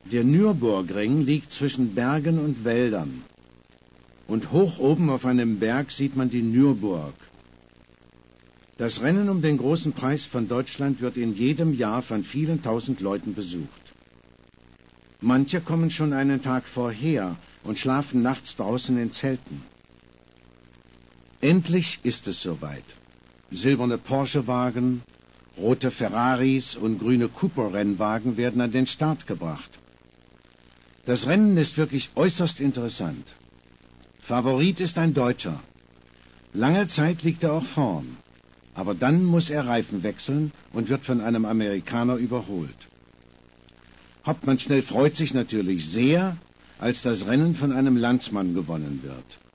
Der Nürburgring liegt zwischen Bergen und Wäldern. Und hoch oben auf einem Berg sieht man die Nürburg. Das Rennen um den großen Preis von Deutschland wird in jedem Jahr von vielen tausend Leuten besucht. Manche kommen schon einen Tag vorher und schlafen nachts draußen in Zelten. Endlich ist es soweit. Silberne Porsche-Wagen, rote Ferraris und grüne Cooper-Rennwagen werden an den Start gebracht. Das Rennen ist wirklich äußerst interessant. Favorit ist ein Deutscher. Lange Zeit liegt er auch vorn. Aber dann muss er Reifen wechseln und wird von einem Amerikaner überholt. Hauptmann Schnell freut sich natürlich sehr, als das Rennen von einem Landsmann gewonnen wird.